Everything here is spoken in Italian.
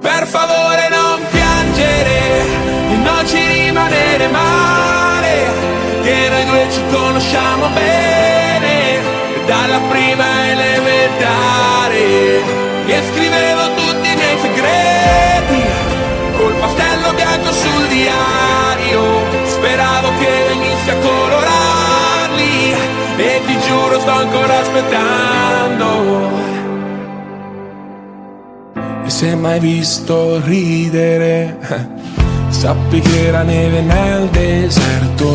Per favore non piangere e non ci rimanere male, che noi due ci conosciamo bene dalla prima elementare. E scrivevo tutti i miei segreti col pastello bianco sul diario, speravo che venissi a colorarli e ti giuro sto ancora aspettando. E se mai visto ridere, sappi che era neve nel deserto.